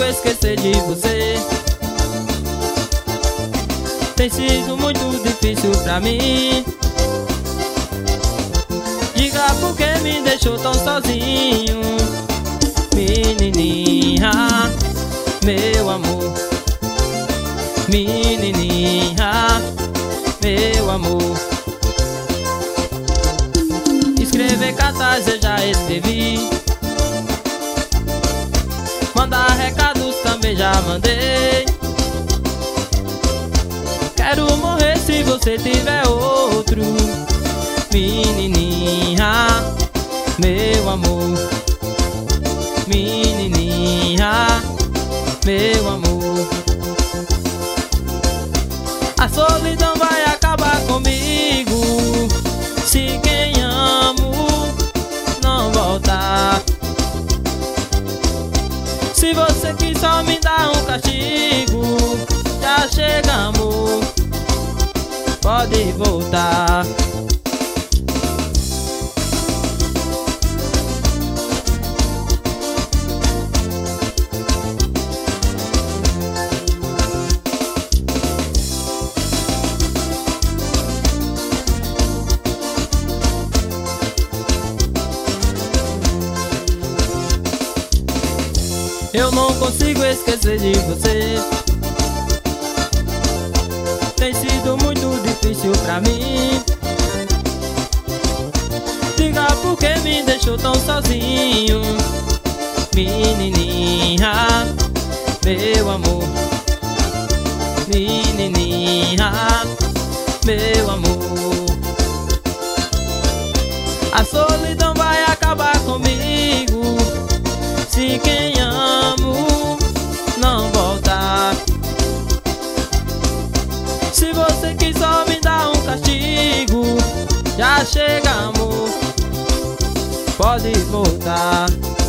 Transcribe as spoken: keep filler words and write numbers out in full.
consigo esquecer de você. Tem sido muito difícil pra mim. Diga por que me deixou tão sozinho, menininha, meu amor. Menininha, meu amor. Escrever cartas eu já escrevi, mandar recados também já mandei. Quero morrer se você tiver outro, menininha, meu amor. Menininha, meu amor. A solidão vai acabar comigo se quem amo não voltar. Se você quis só me dar um castigo, já chega, amor, pode voltar. Eu não consigo esquecer de você. Tem sido muito difícil pra mim. Diga por que me deixou tão sozinho, menininha, meu amor. Menininha, meu amor. A solidão vai acabar comigo se quem amo não voltar. Se você quis só me dar um castigo, já chega, amor, pode voltar.